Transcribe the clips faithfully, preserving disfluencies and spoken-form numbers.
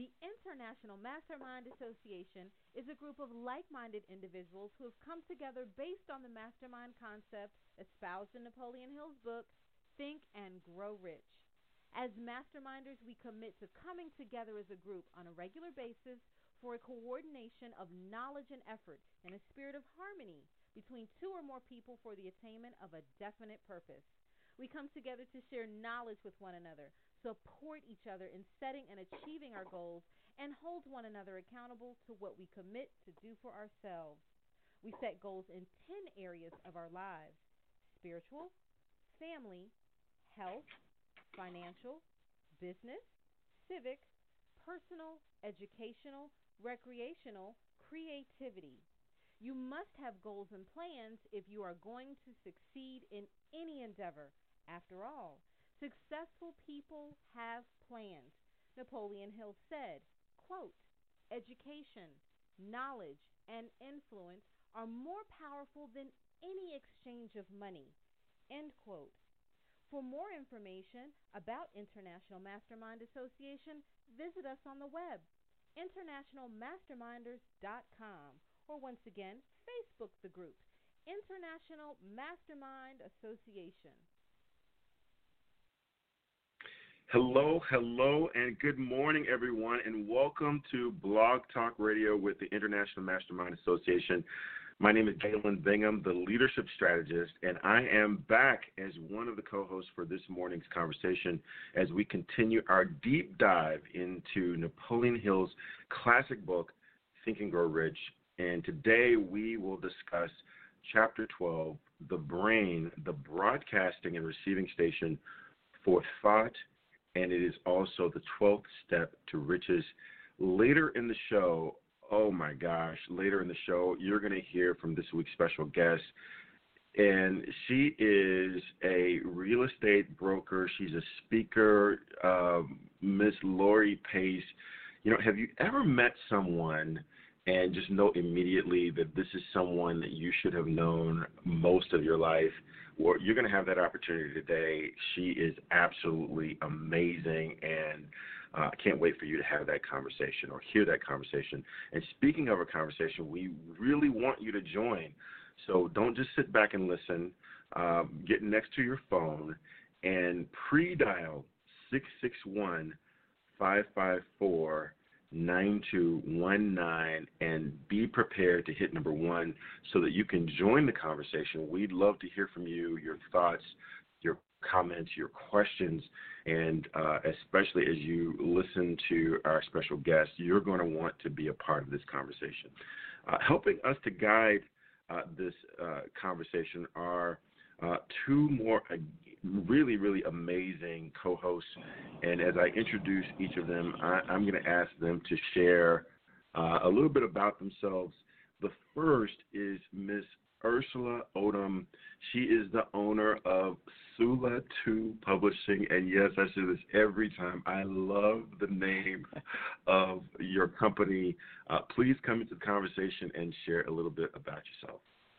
The International Mastermind Association is a group of like minded individuals who have come together based on the mastermind concept espoused in Napoleon Hill's book, Think and Grow Rich. As masterminders, we commit to coming together as a group on a regular basis for a coordination of knowledge and effort in a spirit of harmony between two or more people for the attainment of a definite purpose. We come together to share knowledge with one another, support each other in setting and achieving our goals, and hold one another accountable to what we commit to do for ourselves. We set goals in ten areas of our lives: spiritual, family, health, financial, business, civic, personal, educational, recreational, creativity. You must have goals and plans if you are going to succeed in any endeavor. After all, successful people have plans. Napoleon Hill said, quote, education, knowledge, and influence are more powerful than any exchange of money, end quote. For more information about International Mastermind Association, visit us on the web, international masterminders dot com, or once again, Facebook the group, International Mastermind Association. Hello, hello, and good morning, everyone, and welcome to Blog Talk Radio with the International Mastermind Association. My name is Galen Bingham, the leadership strategist, and I am back as one of the co-hosts for this morning's conversation as we continue our deep dive into Napoleon Hill's classic book, Think and Grow Rich. And today we will discuss Chapter twelve, The Brain, the Broadcasting and Receiving Station for Thought, and it is also the twelfth step to riches. Later in the show, oh my gosh, later in the show, you're going to hear from this week's special guest. And she is a real estate broker. She's a speaker, um, Miss Lori Pace. You know, have you ever met someone and just know immediately that this is someone that you should have known most of your life? Well, you're going to have that opportunity today. She is absolutely amazing, and I uh, can't wait for you to have that conversation or hear that conversation. And speaking of a conversation, we really want you to join. So don't just sit back and listen. Um, get next to your phone and pre-dial six six one, five five four, nine two one nine and be prepared to hit number one so that you can join the conversation. We'd love to hear from you, your thoughts, your comments, your questions, and uh, especially as you listen to our special guest, you're going to want to be a part of this conversation. Uh, helping us to guide uh, this uh, conversation are uh, two more uh, really, really amazing co-hosts, and as I introduce each of them, I, I'm going to ask them to share uh, a little bit about themselves. The first is Miss Ursula Odom. She is the owner of Sula two Publishing, and yes, I say this every time. I love the name of your company. Uh, please come into the conversation and share a little bit about yourself.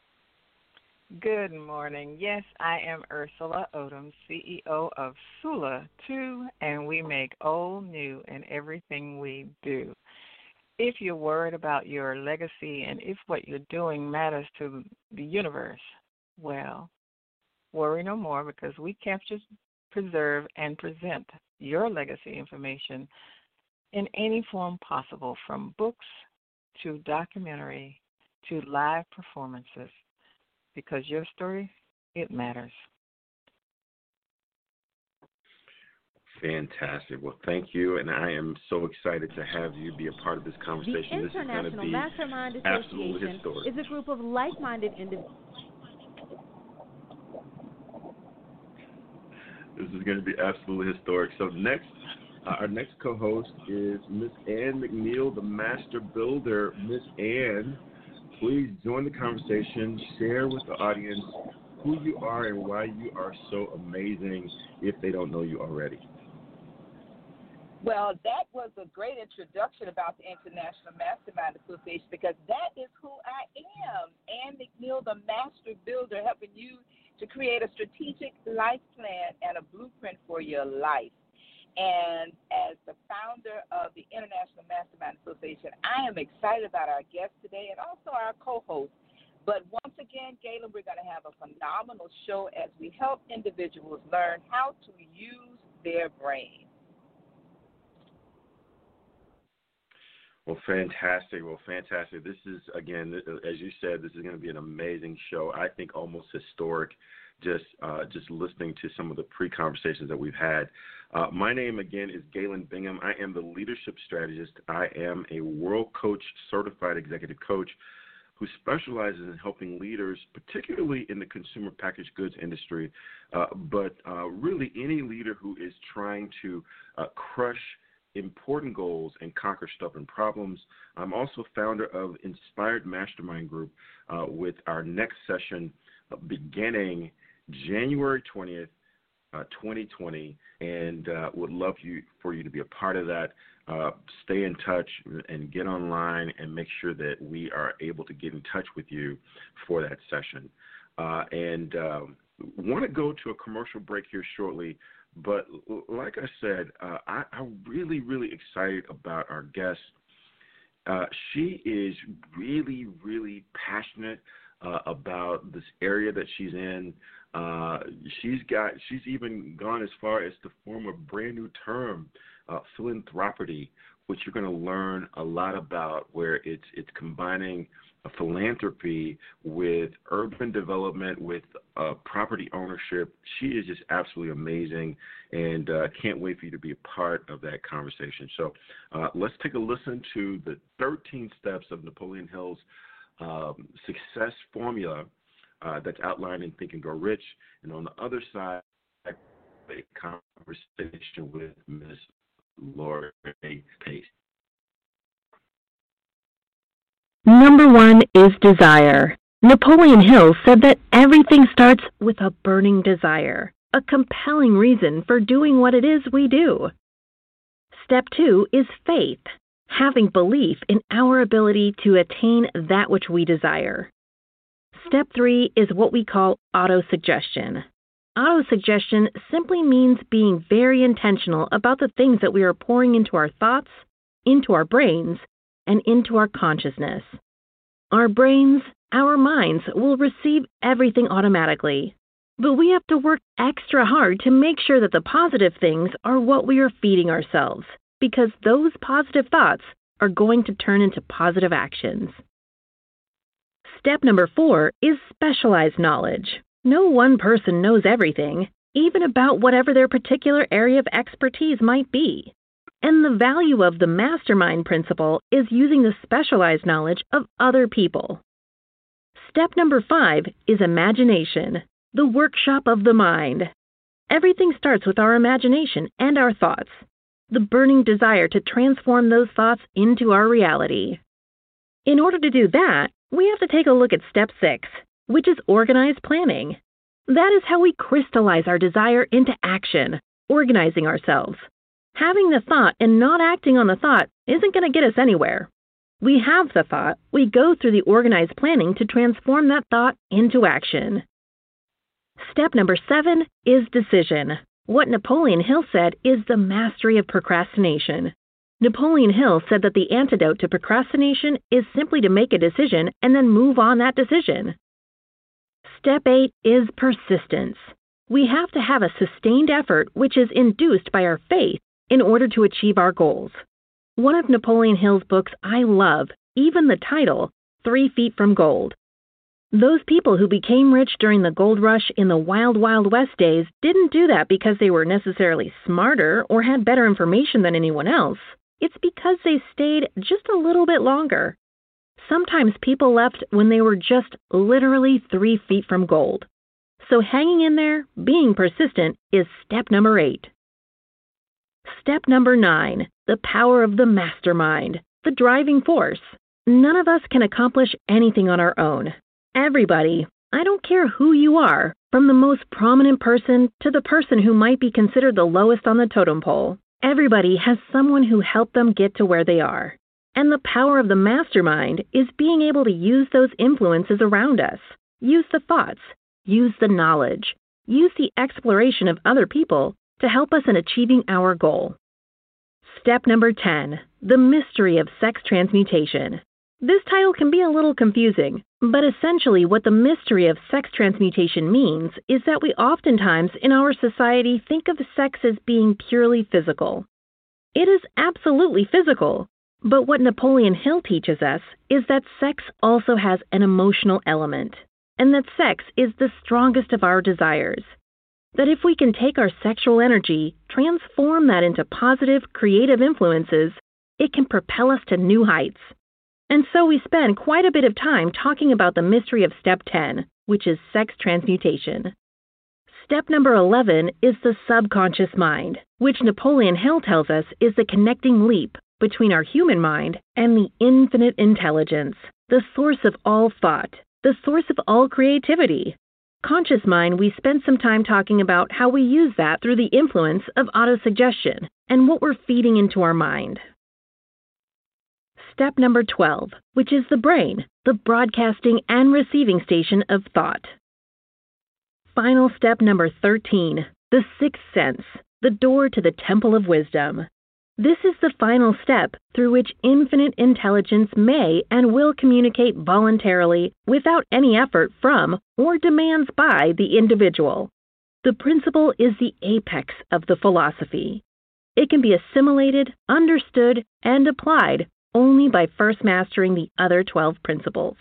Good morning. Yes, I am Ursula Odom, C E O of Sula two, and we make old new in everything we do. If you're worried about your legacy and if what you're doing matters to the universe, well, worry no more, because we capture, preserve, and present your legacy information in any form possible, from books to documentary to live performances, because your story, it matters. Fantastic. Well, thank you, and I am so excited to have you be a part of this conversation. The this International is Mastermind Association is a group of like-minded individuals. This is going to be absolutely historic. So next, uh, our next co-host is Miss Ann McNeil, the Master Builder. Miss Ann, please join the conversation. Share with the audience who you are and why you are so amazing if they don't know you already. Well, that was a great introduction about the International Mastermind Association, because that is who I am, Ann McNeil, the Master Builder, helping you to create a strategic life plan and a blueprint for your life. And as the founder of the International Mastermind Association, I am excited about our guest today and also our co-host. But once again, Galen, we're going to have a phenomenal show as we help individuals learn how to use their brain. Well, fantastic. Well, fantastic. This is, again, as you said, this is going to be an amazing show. I think almost historic, just uh, just listening to some of the pre-conversations that we've had. Uh, my name, again, is Galen Bingham. I am the leadership strategist. I am a World Coach certified executive coach who specializes in helping leaders, particularly in the consumer packaged goods industry, uh, but uh, really any leader who is trying to uh, crush important goals and conquer stubborn problems. I'm also founder of Inspired Mastermind Group uh, with our next session uh, beginning January twentieth, uh, twenty twenty, and uh, would love you for you to be a part of that. Uh, stay in touch and get online and make sure that we are able to get in touch with you for that session. Uh, and um, want to go to a commercial break here shortly. But like I said, uh, I, I'm really, really excited about our guest. Uh, she is really, really passionate uh, about this area that she's in. Uh, she's got, she's even gone as far as to form a brand new term, uh, philanthropy, which you're going to learn a lot about, where it's it's combining a philanthropy with urban development, with uh, property ownership. She is just absolutely amazing, and uh, can't wait for you to be a part of that conversation. So uh, let's take a listen to the thirteen steps of Napoleon Hill's um, success formula uh, that's outlined in Think and Grow Rich. And on the other side, a conversation with Miz Lori Pace. Number one is desire. Napoleon Hill said that everything starts with a burning desire, a compelling reason for doing what it is we do. Step two is faith, having belief in our ability to attain that which we desire. Step three is what we call autosuggestion. Autosuggestion simply means being very intentional about the things that we are pouring into our thoughts, into our brains, and into our consciousness. Our brains, our minds will receive everything automatically, but we have to work extra hard to make sure that the positive things are what we are feeding ourselves, because those positive thoughts are going to turn into positive actions. Step number four is specialized knowledge. No one person knows everything, even about whatever their particular area of expertise might be. And the value of the mastermind principle is using the specialized knowledge of other people. Step number five is imagination, the workshop of the mind. Everything starts with our imagination and our thoughts, the burning desire to transform those thoughts into our reality. In order to do that, we have to take a look at step six, which is organized planning. That is how we crystallize our desire into action, organizing ourselves. Having the thought and not acting on the thought isn't going to get us anywhere. We have the thought, we go through the organized planning to transform that thought into action. Step number seven is decision. What Napoleon Hill said is the mastery of procrastination. Napoleon Hill said that the antidote to procrastination is simply to make a decision and then move on that decision. Step eight is persistence. We have to have a sustained effort which is induced by our faith in order to achieve our goals. One of Napoleon Hill's books I love, even the title, Three Feet from Gold. Those people who became rich during the gold rush in the wild, wild west days didn't do that because they were necessarily smarter or had better information than anyone else. It's because they stayed just a little bit longer. Sometimes people left when they were just literally three feet from gold. So hanging in there, being persistent, is step number eight. Step number nine, the power of the mastermind, the driving force. None of us can accomplish anything on our own. Everybody, I don't care who you are, from the most prominent person to the person who might be considered the lowest on the totem pole, everybody has someone who helped them get to where they are. And the power of the mastermind is being able to use those influences around us, use the thoughts, use the knowledge, use the exploration of other people to help us in achieving our goal. Step number ten, the mystery of sex transmutation. This title can be a little confusing, but essentially what the mystery of sex transmutation means is that we oftentimes in our society think of sex as being purely physical. It is absolutely physical, but what Napoleon Hill teaches us is that sex also has an emotional element, and that sex is the strongest of our desires. That if we can take our sexual energy, transform that into positive, creative influences, it can propel us to new heights. And so we spend quite a bit of time talking about the mystery of Step ten, which is sex transmutation. Step number eleven is the subconscious mind, which Napoleon Hill tells us is the connecting leap between our human mind and the infinite intelligence, the source of all thought, the source of all creativity. Conscious mind, we spent some time talking about how we use that through the influence of autosuggestion and what we're feeding into our mind. Step number twelve, which is the brain, the broadcasting and receiving station of thought. Final step number thirteen, the sixth sense, the door to the temple of wisdom. This is the final step through which infinite intelligence may and will communicate voluntarily without any effort from or demands by the individual. The principle is the apex of the philosophy. It can be assimilated, understood, and applied only by first mastering the other twelve principles.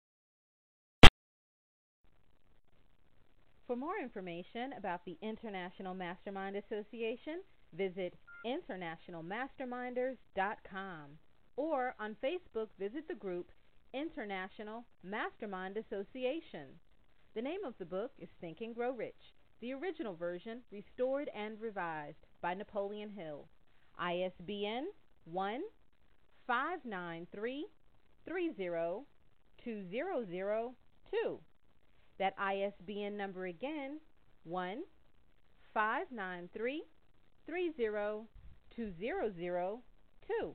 For more information about the International Mastermind Association, visit international masterminders dot com or on Facebook visit the group International Mastermind Association. The name of the book is Think and Grow Rich, the original version restored and revised by Napoleon Hill. I S B N one five nine three three zero two zero zero two. That I S B N number again, one five nine three three zero two zero zero two.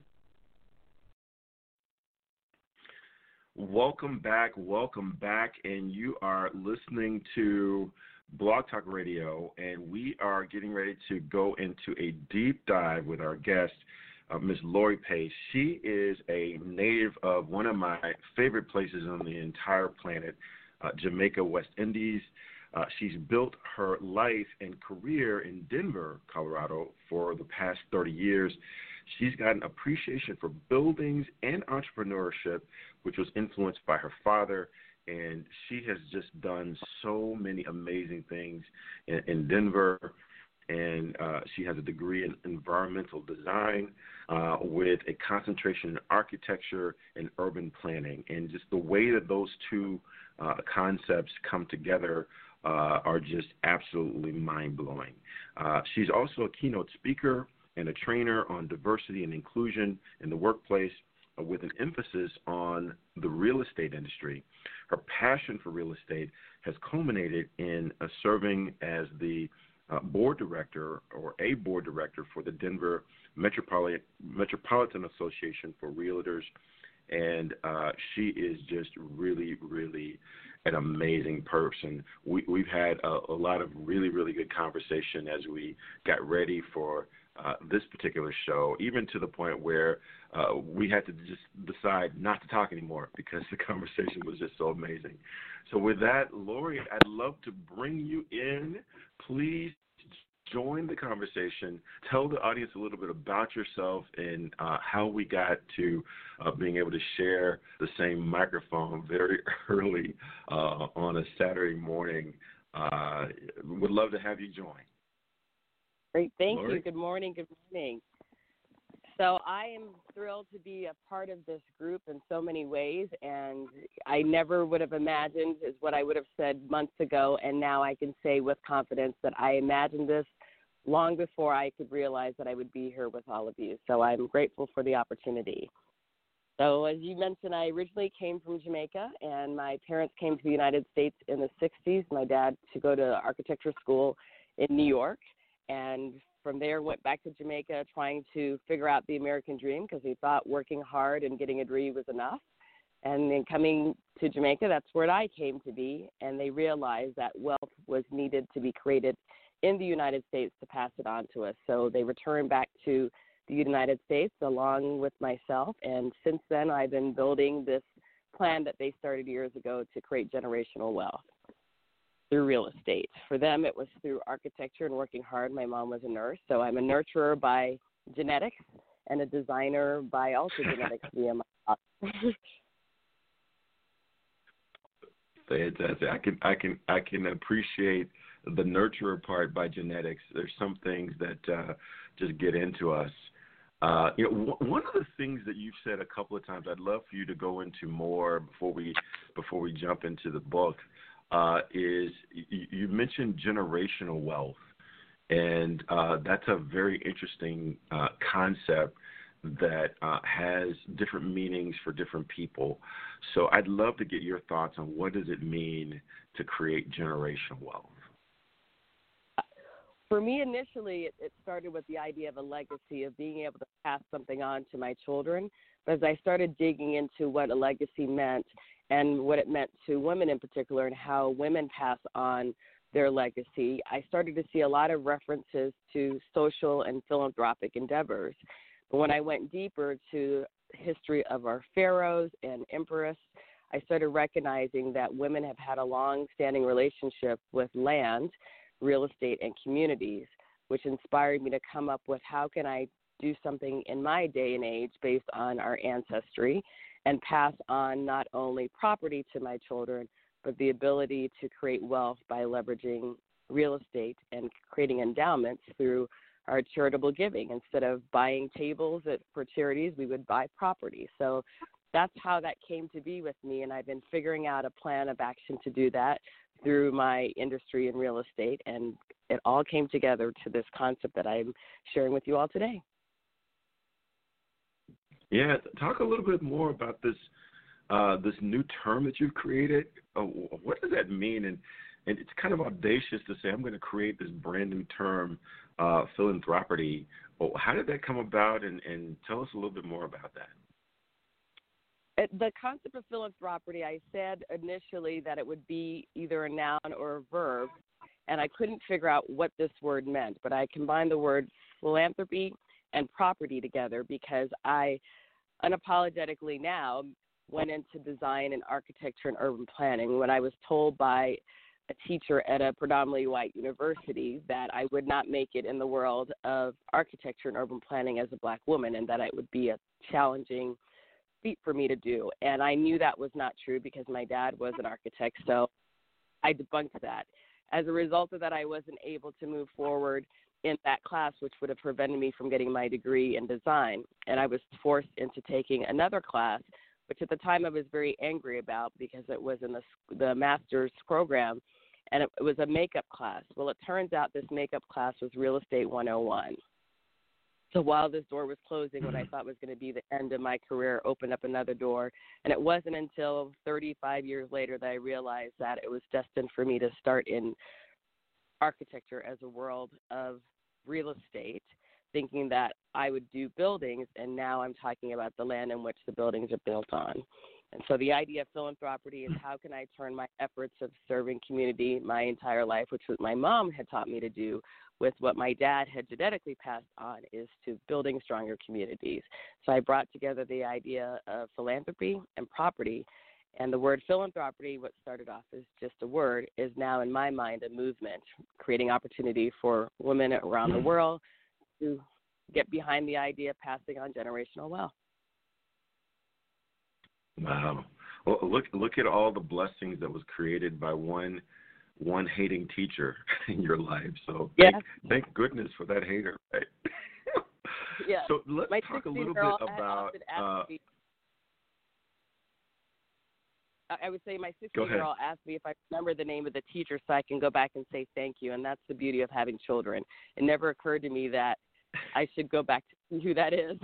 Welcome back, welcome back, and you are listening to Blog Talk Radio, and we are getting ready to go into a deep dive with our guest, uh, Miz Lori Pace. She is a native of one of my favorite places on the entire planet, uh, Jamaica, West Indies. Uh, she's built her life and career in Denver, Colorado for the past thirty years. She's got an appreciation for buildings and entrepreneurship, which was influenced by her father, and she has just done so many amazing things in, in Denver. And uh, she has a degree in environmental design uh, with a concentration in architecture and urban planning. And just the way that those two uh, concepts come together uh, are just absolutely mind-blowing. Uh, she's also a keynote speaker and a trainer on diversity and inclusion in the workplace, uh, with an emphasis on the real estate industry. Her passion for real estate has culminated in uh, serving as the uh, board director or a board director for the Denver Metropolitan, Metropolitan Association for Realtors. And uh, she is just really, really an amazing person. We, we've had a, a lot of really, really good conversation as we got ready for uh, this particular show, even to the point where uh, we had to just decide not to talk anymore because the conversation was just so amazing. So with that, Lori, I'd love to bring you in. Please join the conversation. Tell the audience a little bit about yourself and uh, how we got to uh, being able to share the same microphone very early uh, on a Saturday morning. Uh, would love to have you join. Great. Thank Lori? you. Good morning. Good morning. So I am thrilled to be a part of this group in so many ways, and I never would have imagined is what I would have said months ago, and now I can say with confidence that I imagined this long before I could realize that I would be here with all of you. So I'm grateful for the opportunity. So as you mentioned, I originally came from Jamaica, and my parents came to the United States in the sixties. My dad to go to architecture school in New York, and from there went back to Jamaica trying to figure out the American dream because he thought working hard and getting a degree was enough. And then coming to Jamaica, that's where I came to be, and they realized that wealth was needed to be created in the United States to pass it on to us. So they returned back to the United States along with myself, and since then I've been building this plan that they started years ago to create generational wealth through real estate. For them, it was through architecture and working hard. My mom was a nurse, so I'm a nurturer by genetics and a designer by also genetics via my father. Fantastic. I can I can I can appreciate the nurturer part by genetics. There's some things that uh, just get into us. Uh, you know, w- one of the things that you've said a couple of times, I'd love for you to go into more before we before we jump into the book. Uh, is you, you mentioned generational wealth, and uh, that's a very interesting uh, concept that uh, has different meanings for different people. So I'd love to get your thoughts on what does it mean to create generational wealth. For me, initially, it, it started with the idea of a legacy, of being able to pass something on to my children. But as I started digging into what a legacy meant and what it meant to women in particular and how women pass on their legacy, I started to see a lot of references to social and philanthropic endeavors. But when I went deeper to the history of our pharaohs and empress, I started recognizing that women have had a long-standing relationship with land, real estate, and communities, which inspired me to come up with how can I do something in my day and age based on our ancestry and pass on not only property to my children, but the ability to create wealth by leveraging real estate and creating endowments through our charitable giving. Instead of buying tables at, for charities, we would buy property. So that's how that came to be with me, and I've been figuring out a plan of action to do that through my industry in real estate, and it all came together to this concept that I'm sharing with you all today. Yeah, talk a little bit more about this uh, this new term that you've created. Uh, what does that mean? And and it's kind of audacious to say I'm going to create this brand new term, uh, philanthropy. Well, how did that come about? And, and tell us a little bit more about that. The concept of philanthropy, I said initially that it would be either a noun or a verb, and I couldn't figure out what this word meant, but I combined the word philanthropy and property together because I unapologetically now went into design and architecture and urban planning when I was told by a teacher at a predominantly white university that I would not make it in the world of architecture and urban planning as a black woman, and that it would be a challenging feat for me to do. And I knew that was not true because my dad was an architect, so I debunked that. As a result of that, I wasn't able to move forward in that class, which would have prevented me from getting my degree in design. And I was forced into taking another class, which at the time I was very angry about because it was in the, the master's program, and it, it was a makeup class. Well, it turns out this makeup class was Real Estate one oh one. So while this door was closing, what I thought was going to be the end of my career opened up another door. And it wasn't until thirty-five years later that I realized that it was destined for me to start in architecture as a world of real estate, thinking that I would do buildings, and now I'm talking about the land in which the buildings are built on. And so the idea of philanthropy is how can I turn my efforts of serving community my entire life, which was my mom had taught me to do, with what my dad had genetically passed on, is to building stronger communities. So I brought together the idea of philanthropy and property, and the word philanthropy, what started off as just a word, is now in my mind a movement, creating opportunity for women around the world to get behind the idea of passing on generational wealth. Wow. Well, look look at all the blessings that was created by one one hating teacher in your life. So yeah. thank, thank goodness for that hater, right? Yeah. So let's My talk a little bit about uh, me, I would say my sixteen-year-old asked me if I remember the name of the teacher so I can go back and say thank you, and that's the beauty of having children. It never occurred to me that I should go back to see who that is.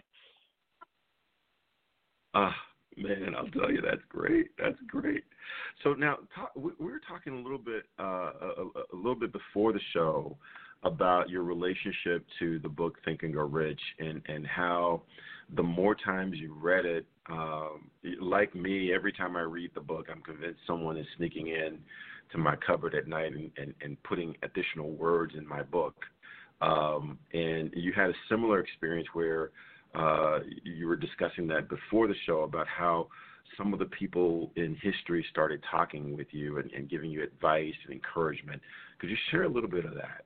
Ah, man, I'll tell you, that's great. That's great. So now talk, we were talking a little bit, uh, a, a little bit before the show about your relationship to the book Think and Grow Rich, and, and how the more times you read it, um, like me, every time I read the book, I'm convinced someone is sneaking in to my cupboard at night and, and, and putting additional words in my book. Um, and you had a similar experience where uh, you were discussing that before the show about how some of the people in history started talking with you and, and giving you advice and encouragement. Could you share a little bit of that?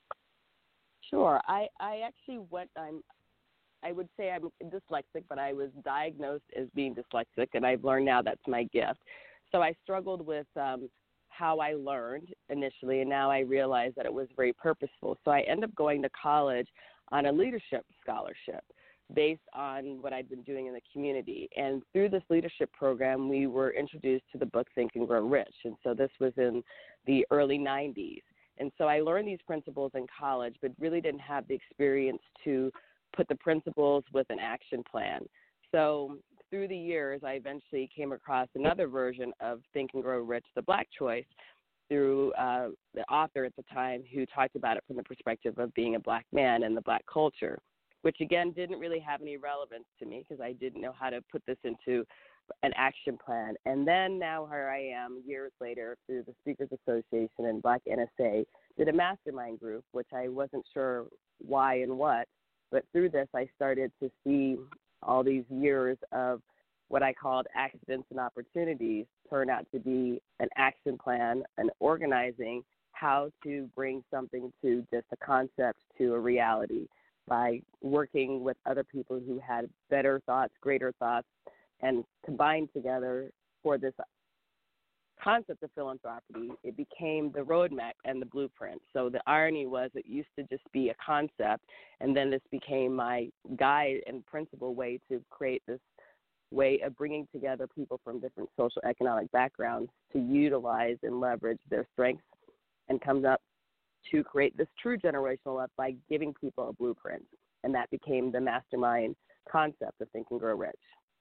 Sure. I, I actually went, I'm, I would say I'm dyslexic, but I was diagnosed as being dyslexic, and I've learned now that's my gift. So I struggled with um, how I learned initially, and now I realize that it was very purposeful. So I ended up going to college on a leadership scholarship based on what I'd been doing in the community. And through this leadership program, we were introduced to the book Think and Grow Rich. And so this was in the early nineties. And so I learned these principles in college, but really didn't have the experience to put the principles with an action plan. So through the years, I eventually came across another version of Think and Grow Rich, The Black Choice, through uh, the author at the time who talked about it from the perspective of being a black man and the black culture, which, again, didn't really have any relevance to me because I didn't know how to put this into an action plan. And then now here I am years later through the Speakers Association and Black N S A, did a mastermind group, which I wasn't sure why and what, but through this I started to see all these years of what I called accidents and opportunities turn out to be an action plan, an organizing how to bring something to just a concept to a reality by working with other people who had better thoughts, greater thoughts, and combined together for this concept of philanthropy. It became the roadmap and the blueprint. So the irony was it used to just be a concept, and then this became my guide and principal way to create this way of bringing together people from different social economic backgrounds to utilize and leverage their strengths and come up to create this true generational wealth by giving people a blueprint. And that became the mastermind concept of Think and Grow Rich.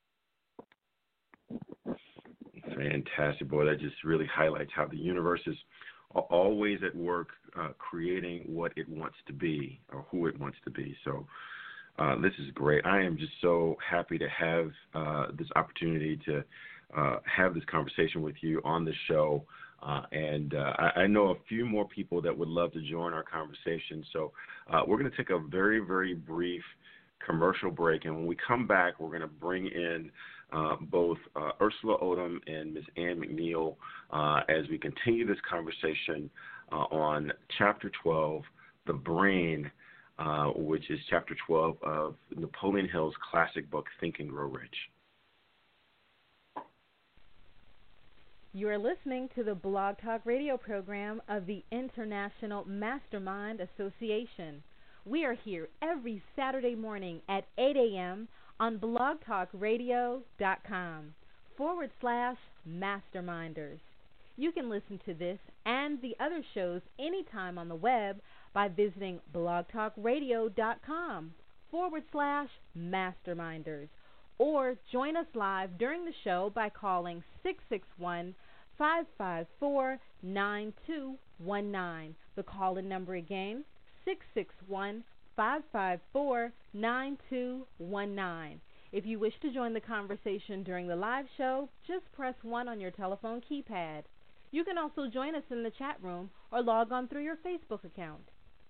Fantastic, boy. That just really highlights how the universe is always at work uh, creating what it wants to be or who it wants to be. So uh, this is great. I am just so happy to have uh, this opportunity to uh, have this conversation with you on the show. Uh, and uh, I, I know a few more people that would love to join our conversation. So uh, we're going to take a very, very brief commercial break. And when we come back, we're going to bring in uh, both uh, Ursula Odom and Miz Ann McNeil uh, as we continue this conversation uh, on Chapter twelve, The Brain, uh, which is Chapter twelve of Napoleon Hill's classic book, Think and Grow Rich. You are listening to the Blog Talk Radio program of the International Mastermind Association. We are here every Saturday morning at eight a.m. on blogtalkradio.com forward slash masterminders. You can listen to this and the other shows anytime on the web by visiting blogtalkradio.com forward slash masterminders. Or join us live during the show by calling six six one, five five four, nine two one nine. The call-in number again, six six one, five five four, nine two one nine. If you wish to join the conversation during the live show, just press one on your telephone keypad. You can also join us in the chat room or log on through your Facebook account.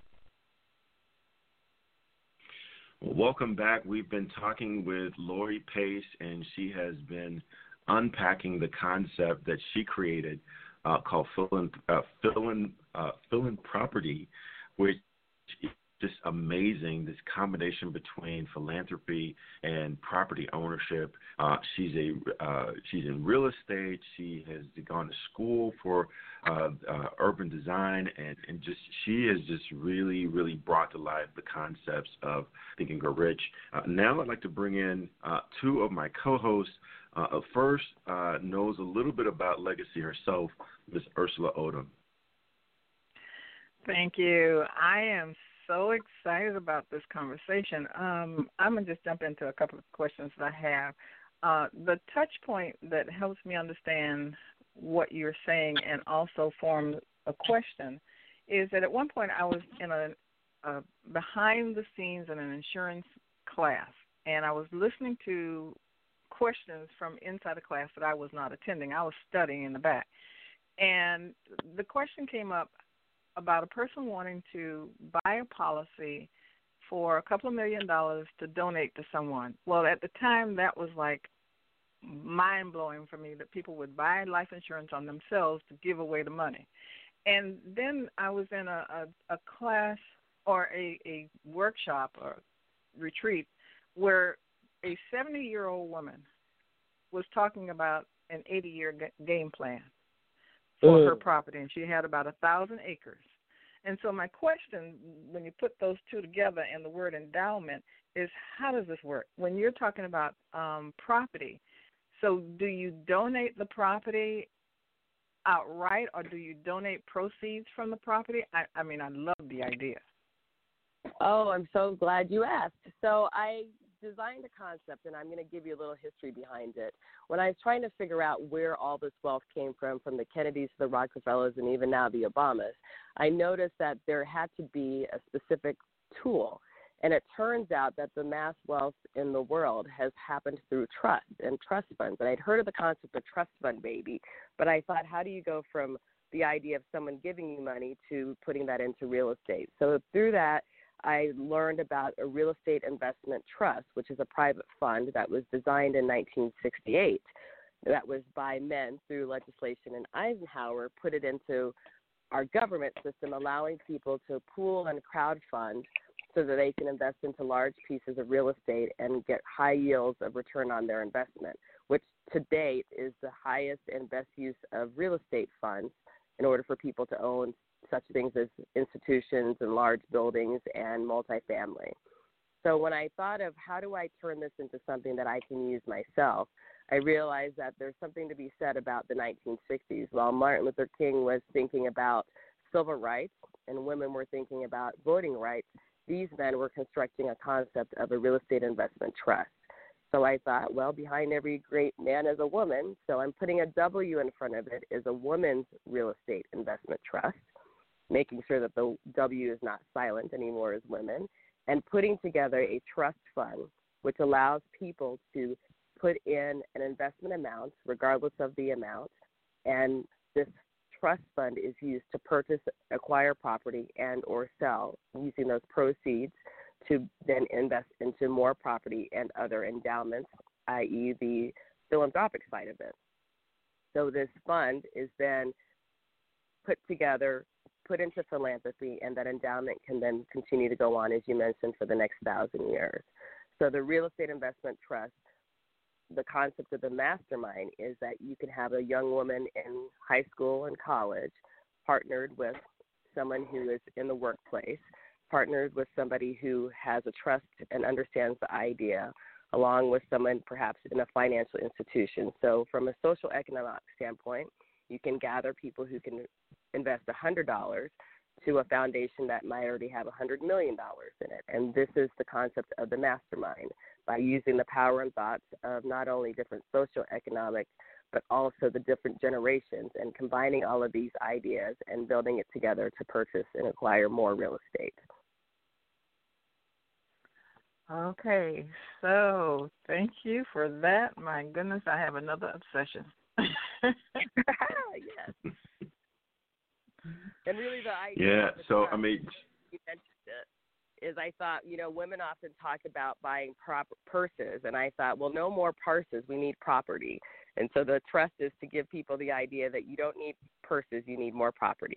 Well, welcome back. We've been talking with Lori Pace, and she has been unpacking the concept that she created uh, called philan- uh, philan- uh, philanthropy, which is just amazing, this combination between philanthropy and property ownership. Uh, she's a uh, she's in real estate. She has gone to school for uh, uh, urban design, and, and just she has just really, really brought to life the concepts of Think and Grow Rich. Uh, now I'd like to bring in uh, two of my co-hosts. Uh, first, uh, knows a little bit about legacy herself, Miz Ursula Odom. Thank you. I am so excited about this conversation. Um, I'm going to just jump into a couple of questions that I have. Uh, the touch point that helps me understand what you're saying and also form a question is that at one point I was in a, a behind the scenes in an insurance class, and I was listening to questions from inside the class that I was not attending. I was studying in the back. And the question came up about a person wanting to buy a policy for a couple of million dollars to donate to someone. Well, at the time, that was like mind-blowing for me that people would buy life insurance on themselves to give away the money. And then I was in a, a, a class or a, a workshop or retreat where a seventy-year-old woman was talking about an eighty-year g- game plan for mm. her property, and she had about a thousand acres. And so my question, when you put those two together and the word endowment, is how does this work? When you're talking about um, property, so do you donate the property outright, or do you donate proceeds from the property? I, I mean, I love the idea. Oh, I'm so glad you asked. So I designed a concept, and I'm going to give you a little history behind it. When I was trying to figure out where all this wealth came from, from the Kennedys to the Rockefellers and even now the Obamas, I noticed that there had to be a specific tool. And it turns out that the mass wealth in the world has happened through trust and trust funds. And I'd heard of the concept of trust fund baby, but I thought, how do you go from the idea of someone giving you money to putting that into real estate? So through that, I learned about a real estate investment trust, which is a private fund that was designed in nineteen sixty-eight. That was by men through legislation, and Eisenhower put it into our government system, allowing people to pool and crowdfund so that they can invest into large pieces of real estate and get high yields of return on their investment, which to date is the highest and best use of real estate funds in order for people to own such things as institutions and large buildings and multifamily. So when I thought of how do I turn this into something that I can use myself, I realized that there's something to be said about the nineteen sixties. While Martin Luther King was thinking about civil rights and women were thinking about voting rights, these men were constructing a concept of a real estate investment trust. So I thought, well, behind every great man is a woman, so I'm putting a W in front of it as a woman's real estate investment trust, making sure that the W is not silent anymore as women, and putting together a trust fund which allows people to put in an investment amount, regardless of the amount, and this trust fund is used to purchase, acquire property, and or sell, using those proceeds to then invest into more property and other endowments, that is the philanthropic side of it. So this fund is then put together, put into philanthropy, and that endowment can then continue to go on, as you mentioned, for the next thousand years. So the real estate investment trust, the concept of the mastermind is that you can have a young woman in high school and college partnered with someone who is in the workplace, partnered with somebody who has a trust and understands the idea, along with someone perhaps in a financial institution. So from a social economic standpoint, you can gather people who can invest one hundred dollars to a foundation that might already have one hundred million dollars in it. And this is the concept of the mastermind, by using the power and thoughts of not only different socioeconomic, but also the different generations, and combining all of these ideas and building it together to purchase and acquire more real estate. Okay, so thank you for that. My goodness, I have another obsession. Yes. And really the idea. Yeah, so I mean, you mentioned it, is I thought, you know, women often talk about buying proper purses, and I thought, well, no more purses, we need property. And so the trust is to give people the idea that you don't need purses, you need more property.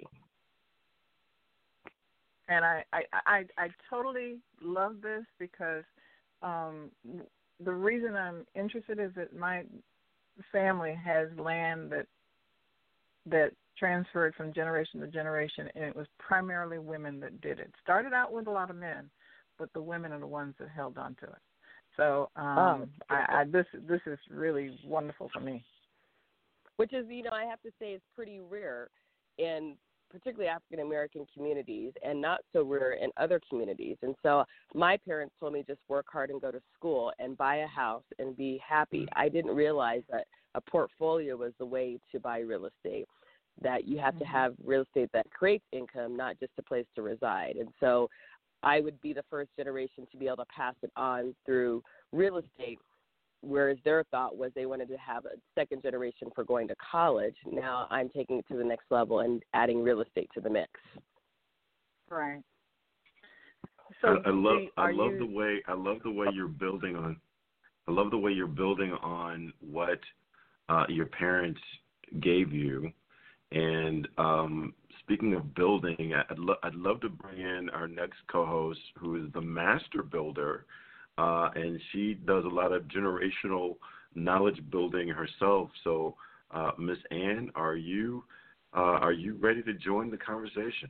And I, I, I, I totally love this because um, the reason I'm interested is that my family has land that that transferred from generation to generation, and it was primarily women that did it. Started out with a lot of men, but the women are the ones that held on to it. So um, oh, I, I, this this is really wonderful for me. Which is, you know, I have to say it's pretty rare in particularly African-American communities, and not so rare in other communities. And so my parents told me just work hard and go to school and buy a house and be happy. I didn't realize that a portfolio was the way to buy real estate, that you have mm-hmm. to have real estate that creates income, not just a place to reside. And so I would be the first generation to be able to pass it on through real estate whereas their thought was they wanted to have a second generation for going to college. Now I'm taking it to the next level and adding real estate to the mix. Right. So I, I love I love you... the way I love the way you're building on I love the way you're building on what uh, your parents gave you. And um, speaking of building, I'd, lo- I'd love to bring in our next co-host, who is the master builder, uh, and she does a lot of generational knowledge building herself. So, uh, Miss Ann, are you uh, are you ready to join the conversation?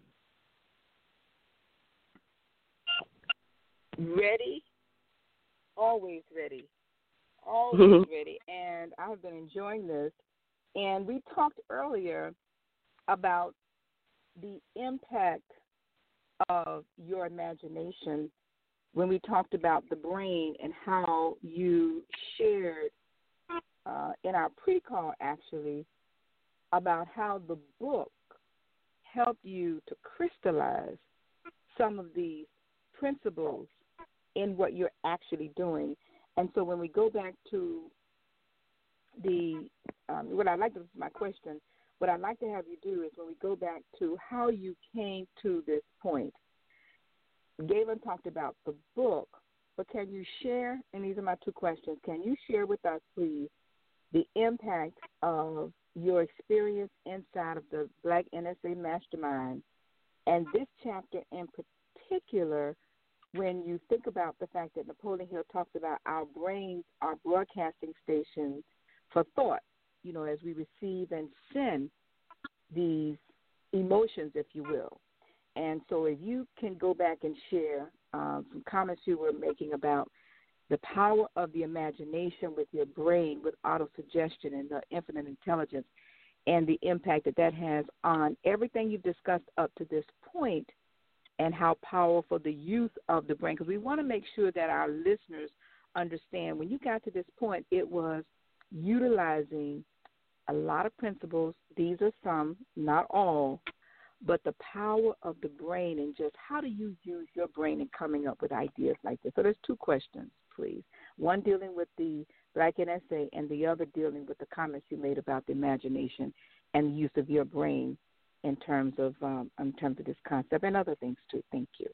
Ready, always ready, always ready. And I've been enjoying this. And we talked earlier about the impact of your imagination when we talked about the brain and how you shared uh, in our pre-call, actually, about how the book helped you to crystallize some of these principles in what you're actually doing. And so when we go back to the, um, what I'd like to, my question, what I'd like to have you do is when we go back to how you came to this point. Galen talked about the book, but can you share, and these are my two questions, can you share with us, please, the impact of your experience inside of the Black N S A Mastermind, and this chapter in particular, when you think about the fact that Napoleon Hill talks about our brains are broadcasting stations for thought, you know, as we receive and send these emotions, if you will. And so if you can go back and share um, some comments you were making about the power of the imagination with your brain, with autosuggestion and the infinite intelligence, and the impact that that has on everything you've discussed up to this point, and how powerful the use of the brain, because we want to make sure that our listeners understand when you got to this point, it was utilizing a lot of principles. These are some, not all, but the power of the brain and just how do you use your brain in coming up with ideas like this. So there's two questions, please. One dealing with the Black N S A and the other dealing with the comments you made about the imagination and the use of your brain in terms of um, in terms of this concept and other things too. Thank you.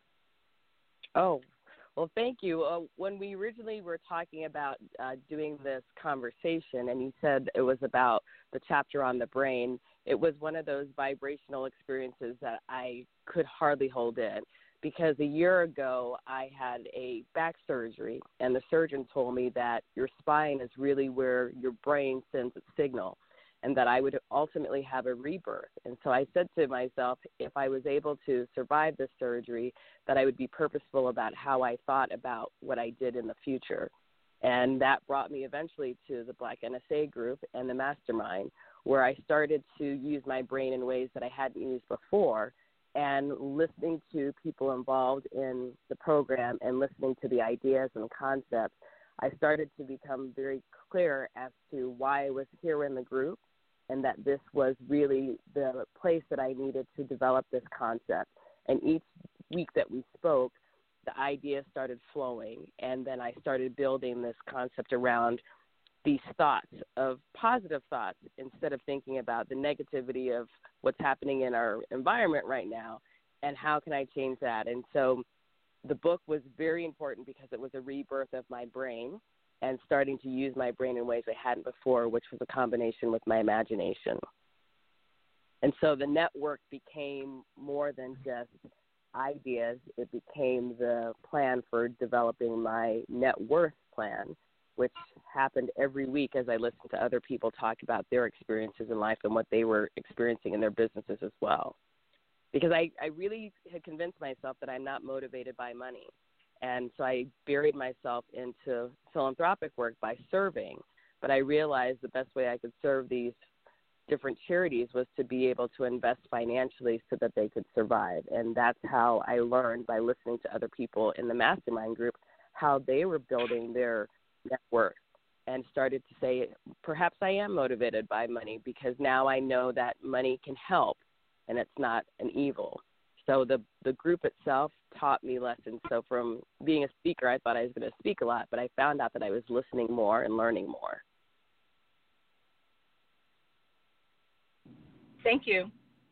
Oh, well, thank you. Uh, when we originally were talking about uh, doing this conversation, and you said it was about the chapter on the brain, it was one of those vibrational experiences that I could hardly hold in, because a year ago I had a back surgery, and the surgeon told me that your spine is really where your brain sends its signal, and that I would ultimately have a rebirth. And so I said to myself, if I was able to survive this surgery, that I would be purposeful about how I thought about what I did in the future. And that brought me eventually to the Black N S A group and the mastermind, where I started to use my brain in ways that I hadn't used before. And listening to people involved in the program and listening to the ideas and concepts, I started to become very clear as to why I was here in the group, and that this was really the place that I needed to develop this concept. And each week that we spoke, the ideas started flowing, and then I started building this concept around these thoughts of positive thoughts instead of thinking about the negativity of what's happening in our environment right now, and how can I change that. And so the book was very important because it was a rebirth of my brain and starting to use my brain in ways I hadn't before, which was a combination with my imagination. And so the network became more than just ideas. It became the plan for developing my net worth plan, which happened every week as I listened to other people talk about their experiences in life and what they were experiencing in their businesses as well. Because I, I really had convinced myself that I'm not motivated by money. And so I buried myself into philanthropic work by serving. But I realized the best way I could serve these different charities was to be able to invest financially so that they could survive. And that's how I learned, by listening to other people in the mastermind group, how they were building their network, and started to say, perhaps I am motivated by money, because now I know that money can help and it's not an evil. So the the group itself taught me lessons. So from being a speaker, I thought I was going to speak a lot, but I found out that I was listening more and learning more. Thank you.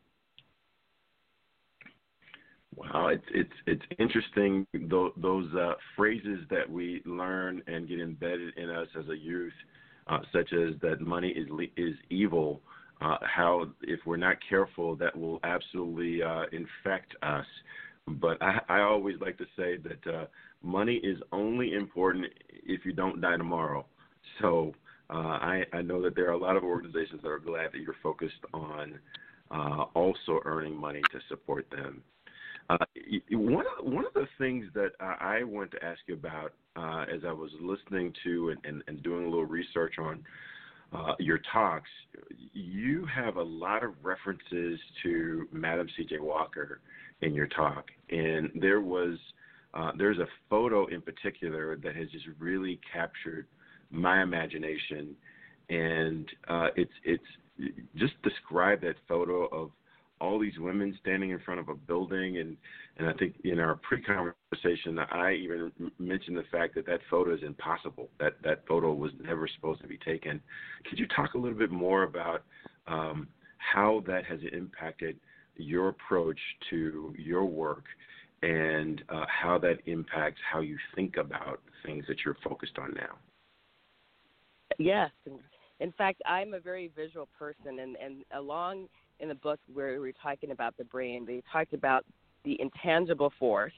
Wow, it's it's it's interesting those, those uh, phrases that we learn and get embedded in us as a youth, uh, such as that money is is evil. Uh, how if we're not careful, that will absolutely uh, infect us. But I, I always like to say that uh, money is only important if you don't die tomorrow. So uh, I, I know that there are a lot of organizations that are glad that you're focused on uh, also earning money to support them. Uh, one of one of the things that I wanted to ask you about uh, as I was listening to and, and, and doing a little research on uh, your talks, you have a lot of references to Madam C J Walker in your talk, and there was uh, there's a photo in particular that has just really captured my imagination, and uh, it's it's just describe that photo of all these women standing in front of a building, and, and I think in our pre-conversation, I even mentioned the fact that that photo is impossible. That that photo was never supposed to be taken. Could you talk a little bit more about um, how that has impacted your approach to your work and uh, how that impacts how you think about things that you're focused on now? Yes. In fact, I'm a very visual person, and, and along in the book where we were talking about the brain, they talked about the intangible force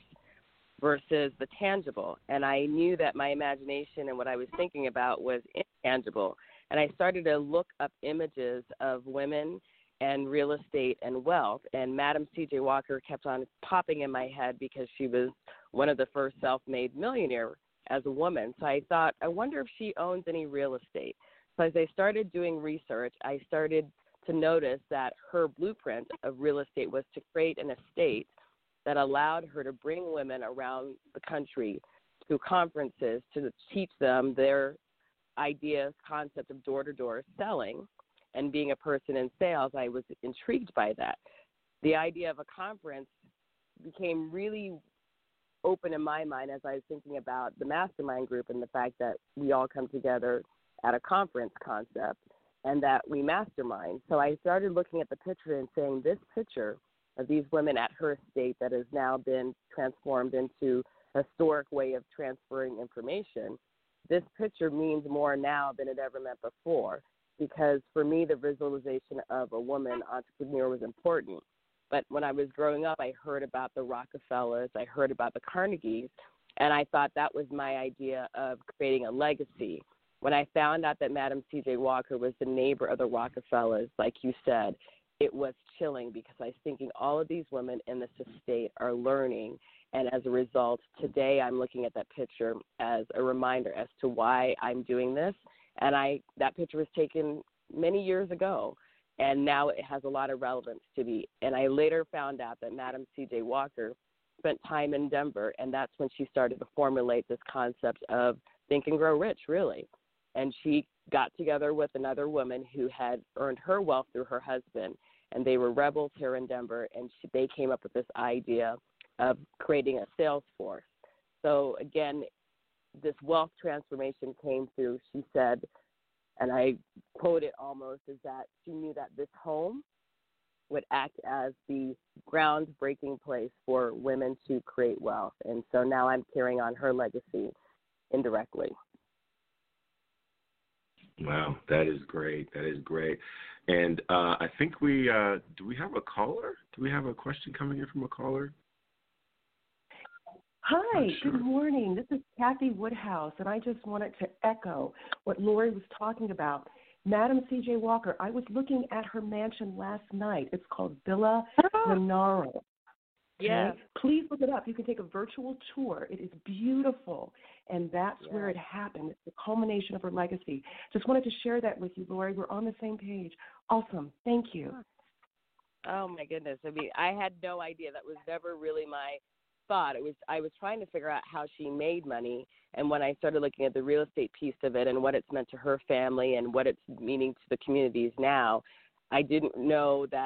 versus the tangible. And I knew that my imagination and what I was thinking about was intangible. And I started to look up images of women and real estate and wealth. And Madam C J Walker kept on popping in my head because she was one of the first self-made millionaire as a woman. So I thought, I wonder if she owns any real estate. So as I started doing research, I started to notice that her blueprint of real estate was to create an estate that allowed her to bring women around the country to conferences to teach them their idea, concept of door-to-door selling. And being a person in sales, I was intrigued by that. The idea of a conference became really open in my mind as I was thinking about the mastermind group and the fact that we all come together at a conference concept and that we mastermind. So I started looking at the picture and saying, this picture of these women at her estate that has now been transformed into a historic way of transferring information, this picture means more now than it ever meant before, because for me, the visualization of a woman entrepreneur was important. But when I was growing up, I heard about the Rockefellers, I heard about the Carnegies, and I thought that was my idea of creating a legacy. When I found out that Madam C J Walker was the neighbor of the Rockefellers, like you said, it was chilling because I was thinking all of these women in this estate are learning. And as a result, today I'm looking at that picture as a reminder as to why I'm doing this. And I that picture was taken many years ago, and now it has a lot of relevance to me. And I later found out that Madam C J Walker spent time in Denver, and that's when she started to formulate this concept of Think and Grow Rich, really. And she got together with another woman who had earned her wealth through her husband, and they were rebels here in Denver, and she, they came up with this idea of creating a sales force. So, again, this wealth transformation came through, she said, and I quote it almost, is that she knew that this home would act as the groundbreaking place for women to create wealth. And so now I'm carrying on her legacy indirectly. Wow, that is great. That is great. And uh, I think we, uh, do we have a caller? Do we have a question coming in from a caller? Hi, Sure. good morning. This is Kathy Woodhouse, and I just wanted to echo what Lori was talking about. Madam C J Walker, I was looking at her mansion last night. It's called Villa Renaro. Yes. Please look it up. You can take a virtual tour. It is beautiful, and that's Yes. where it happened. It's the culmination of her legacy. Just wanted to share that with you, Lori. We're on the same page. Awesome. Thank you. Oh, my goodness. I mean, I had no idea. That was never really my thought. It was I was trying to figure out how she made money, and when I started looking at the real estate piece of it and what it's meant to her family and what it's meaning to the communities now, I didn't know that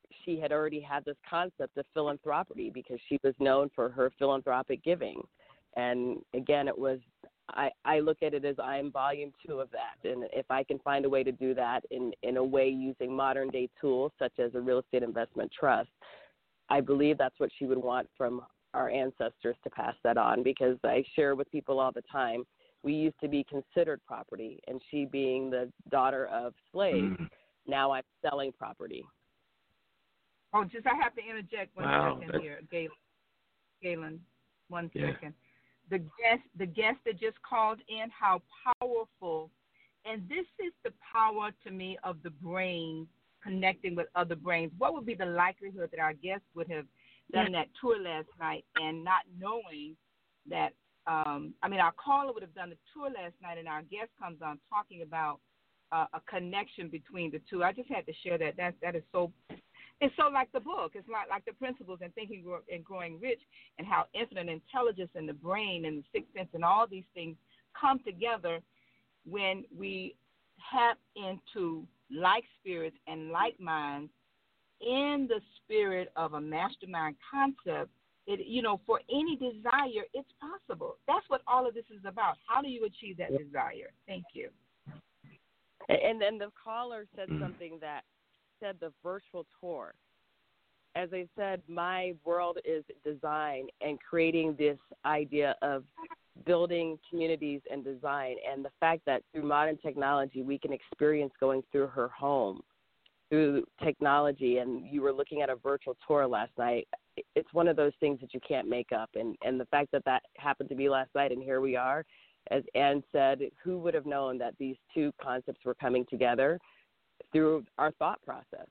she had already had this concept of philanthropy because she was known for her philanthropic giving. And again, it was, I, I look at it as I'm volume two of that. And if I can find a way to do that in, in a way using modern day tools such as a real estate investment trust, I believe that's what she would want from our ancestors to pass that on, because I share with people all the time, we used to be considered property, and she being the daughter of slaves, mm. now I'm selling property. Oh, just I have to interject one wow, second that's... here, Galen. Galen, one yeah. second. The guest, the guest that just called in, how powerful, and this is the power to me of the brain connecting with other brains. What would be the likelihood that our guest would have done that tour last night and not knowing that, um, I mean, our caller would have done the tour last night and our guest comes on talking about uh, a connection between the two. I just had to share that. That, that is so, it's so like the book. It's like, like the principles and thinking and growing rich, and how infinite intelligence in the brain and the sixth sense and all these things come together when we tap into like spirits and like minds in the spirit of a mastermind concept. It, you know, for any desire, it's possible. That's what all of this is about. How do you achieve that desire? Thank you. And then the caller said something that said the virtual tour. As I said, my world is design and creating this idea of building communities and design, and the fact that through modern technology we can experience going through her home through technology. And you were looking at a virtual tour last night. It's one of those things that you can't make up, and and the fact that that happened to be last night, and here we are, as Ann said, who would have known that these two concepts were coming together through our thought process?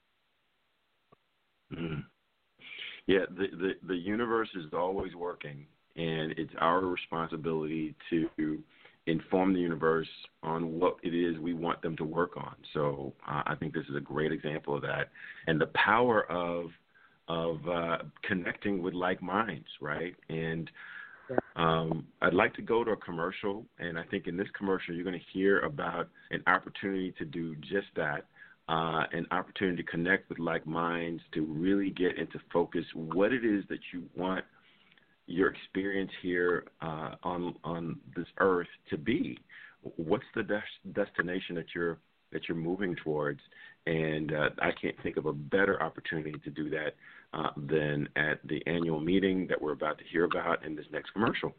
Mm. Yeah, the, the the universe is always working, and it's our responsibility to inform the universe on what it is we want them to work on. So uh, I think this is a great example of that, and the power of of uh, connecting with like minds, right? And um, I'd like to go to a commercial, and I think in this commercial you're going to hear about an opportunity to do just that, uh, an opportunity to connect with like minds, to really get into focus what it is that you want your experience here uh, on on this earth to be. What's the des- destination that you're that you're moving towards? And uh, I can't think of a better opportunity to do that uh, than at the annual meeting that we're about to hear about in this next commercial.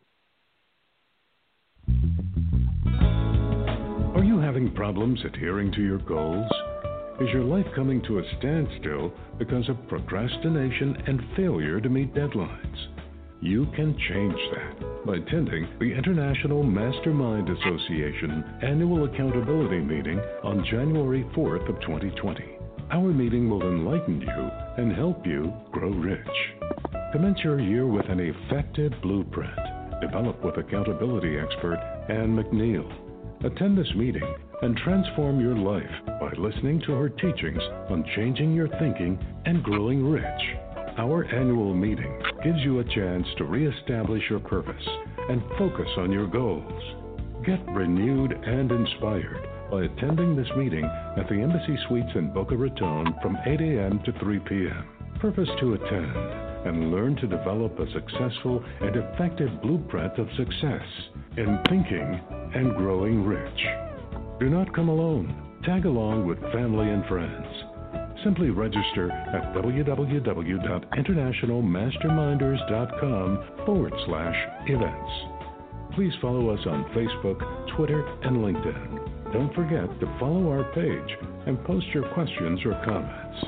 Are you having problems adhering to your goals? Is your life coming to a standstill because of procrastination and failure to meet deadlines? You can change that by attending the International Mastermind Association Annual Accountability Meeting on January fourth of twenty twenty. Our meeting will enlighten you and help you grow rich. Commence your year with an effective blueprint developed with accountability expert Ann McNeil. Attend this meeting and transform your life by listening to her teachings on changing your thinking and growing rich. Our annual meeting gives you a chance to reestablish your purpose and focus on your goals. Get renewed and inspired by attending this meeting at the Embassy Suites in Boca Raton from eight a.m. to three p.m. Purpose to attend and learn to develop a successful and effective blueprint of success in thinking and growing rich. Do not come alone. Tag along with family and friends. Simply register at www.internationalmasterminders.com forward slash events. Please follow us on Facebook, Twitter, and LinkedIn. Don't forget to follow our page and post your questions or comments.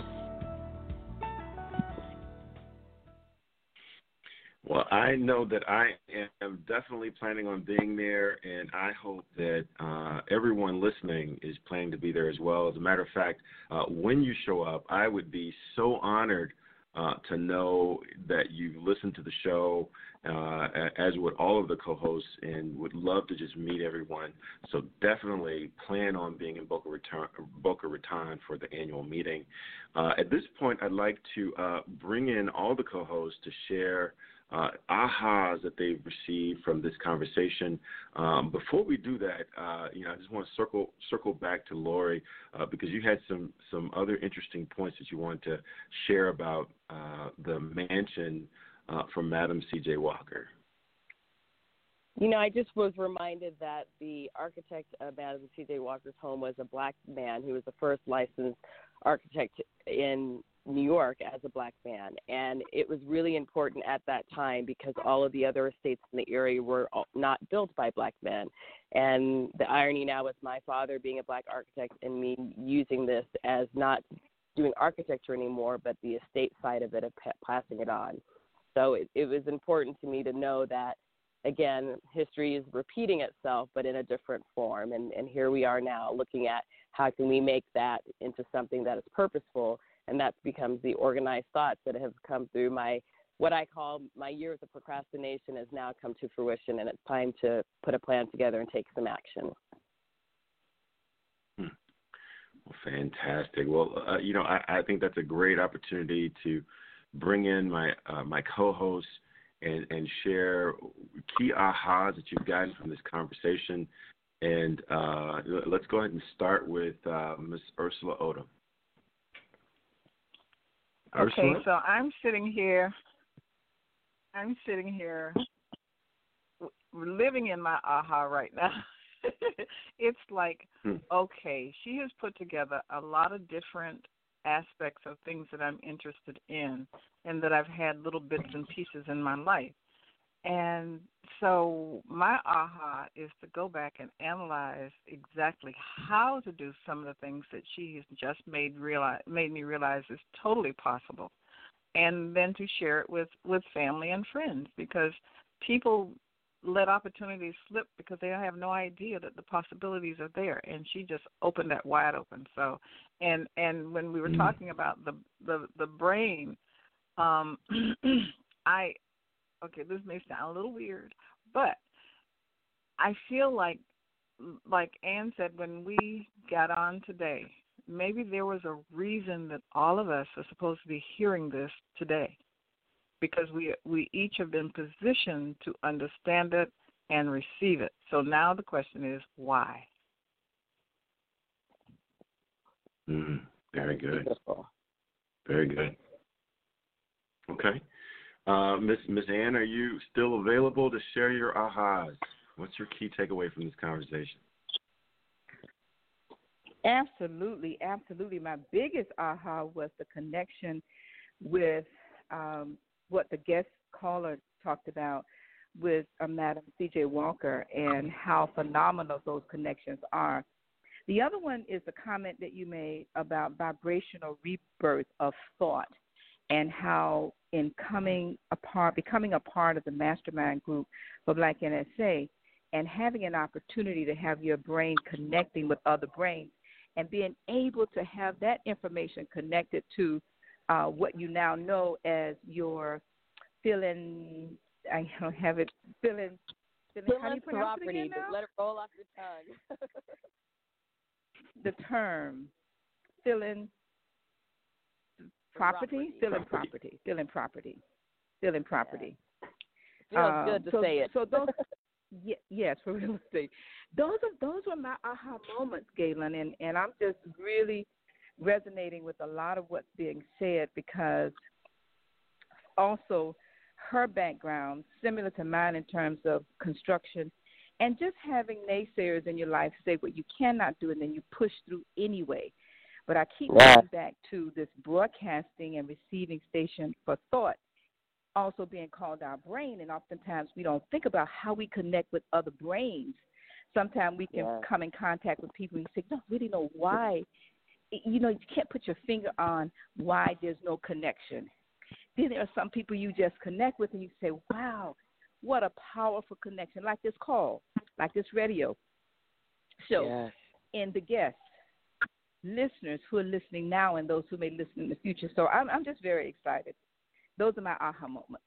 Well, I know that I am definitely planning on being there, and I hope that uh, everyone listening is planning to be there as well. As a matter of fact, uh, when you show up, I would be so honored uh, to know that you've listened to the show, uh, as would all of the co-hosts, and would love to just meet everyone. So definitely plan on being in Boca Raton, Boca Raton for the annual meeting. Uh, at this point, I'd like to uh, bring in all the co-hosts to share uh, ahas that they've received from this conversation. Um, before we do that, uh, you know, I just want to circle circle back to Lori uh, because you had some some other interesting points that you wanted to share about uh, the mansion uh, from Madam C J. Walker. You know, I just was reminded that the architect of Madam C J. Walker's home was a black man who was the first licensed architect in New York as a black man. And it was really important at that time because all of the other estates in the area were not built by black men. And the irony now is my father being a black architect and me using this as not doing architecture anymore, but the estate side of it, of passing it on. So it, it was important to me to know that, again, history is repeating itself, but in a different form. And, and here we are now looking at how can we make that into something that is purposeful, and that becomes the organized thoughts that have come through my, what I call my years of procrastination has now come to fruition, and it's time to put a plan together and take some action. Hmm. Well, fantastic. Well, uh, you know, I, I think that's a great opportunity to bring in my uh, my co-hosts and, and share key ahas that you've gotten from this conversation. And uh, let's go ahead and start with uh, Miz Ursula Odom. Okay, Ursula? so I'm sitting here, I'm sitting here living in my aha right now. It's like, hmm. okay, she has put together a lot of different aspects of things that I'm interested in and that I've had little bits and pieces in my life. And so my aha is to go back and analyze exactly how to do some of the things that she has just made realize, made me realize is totally possible, and then to share it with, with family and friends, because people let opportunities slip because they have no idea that the possibilities are there, and she just opened that wide open. So, and and when we were talking about the the, the brain, um, I. Okay, this may sound a little weird, but I feel like, like Ann said, when we got on today, maybe there was a reason that all of us are supposed to be hearing this today, because we we each have been positioned to understand it and receive it. So now the question is, why? Mm, very good. Very good. Okay. Uh, Miss Miss Ann, are you still available to share your ahas? What's your key takeaway from this conversation? Absolutely, absolutely. My biggest aha was the connection with um, what the guest caller talked about with uh, Madam C J. Walker and how phenomenal those connections are. The other one is the comment that you made about vibrational rebirth of thought, and how in coming a part, becoming a part of the mastermind group for Black N S A and having an opportunity to have your brain connecting with other brains and being able to have that information connected to uh, what you now know as your feeling, I don't have it, feeling, feeling how do you pronounce it again now? Let it roll off your tongue. The term, feeling, Property, still in property, still in property, still in property. Feels um, good to so, say it. So those, y- yes, for real estate. Those are those were my aha moments, Galen, and and I'm just really resonating with a lot of what's being said, because also her background similar to mine in terms of construction, and just having naysayers in your life say what you cannot do, and then you push through anyway. But I keep yeah. going back to this broadcasting and receiving station for thought also being called our brain, and oftentimes we don't think about how we connect with other brains. Sometimes we can yeah. come in contact with people and you say, no, really know why. You know, you can't put your finger on why there's no connection. Then there are some people you just connect with and you say, wow, what a powerful connection, like this call, like this radio show, yes. and the guests. Listeners who are listening now and those who may listen in the future. So I'm, I'm just very excited. Those are my aha moments.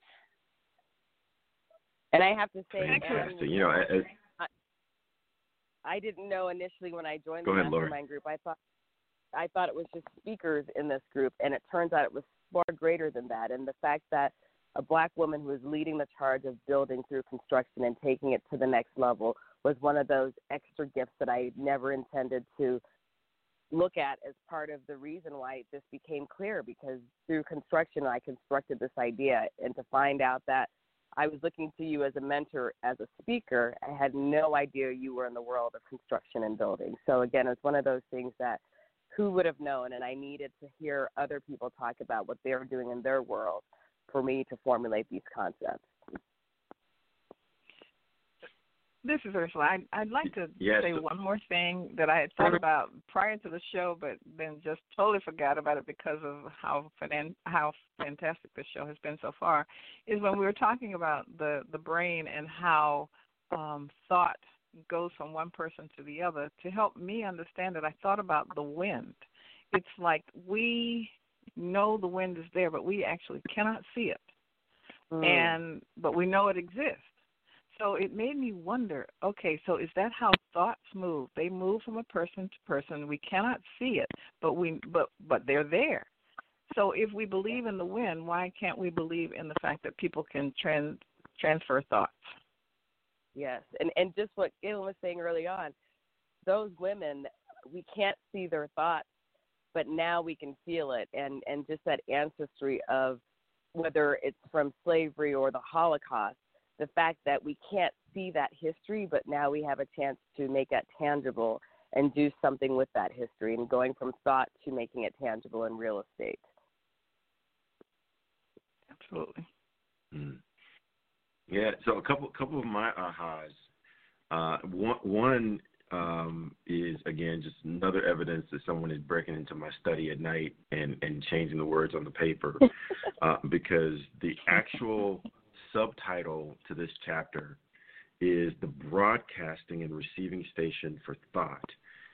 And I have to say, fantastic. Um, you know, I, I, I didn't know initially when I joined the ahead, mastermind Lori. group. I thought I thought it was just speakers in this group, and it turns out it was far greater than that. And the fact that a black woman who was leading the charge of building through construction and taking it to the next level was one of those extra gifts that I never intended to look at as part of the reason why this became clear, because through construction I constructed this idea, and to find out that I was looking to you as a mentor, as a speaker, I had no idea you were in the world of construction and building. So again, it's one of those things that who would have known, and I needed to hear other people talk about what they were doing in their world for me to formulate these concepts. This is Ursula. I, I'd like to yes. say one more thing that I had thought about prior to the show, but then just totally forgot about it because of how how fantastic the show has been so far, is when we were talking about the, the brain and how um, thought goes from one person to the other. To help me understand it, I thought about the wind. It's like we know the wind is there, but we actually cannot see it, mm. and but we know it exists. So it made me wonder, okay, so is that how thoughts move? They move from a person to person. We cannot see it, but we but but they're there. So if we believe in the wind, why can't we believe in the fact that people can trans, transfer thoughts? Yes, and, and just what Galen was saying early on, those women, we can't see their thoughts, but now we can feel it, and, and just that ancestry of whether it's from slavery or the Holocaust, the fact that we can't see that history, but now we have a chance to make that tangible and do something with that history, and going from thought to making it tangible in real estate. Absolutely. Mm. Yeah, so a couple couple of my ahas. Uh, one one um, is, again, just another evidence that someone is breaking into my study at night and, and changing the words on the paper, uh, because the actual subtitle to this chapter is the broadcasting and receiving station for thought.